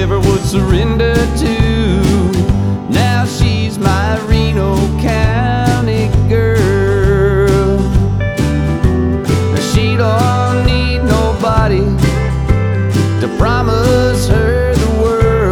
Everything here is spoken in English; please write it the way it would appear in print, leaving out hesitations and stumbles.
never would surrender to. Now she's my Reno cat.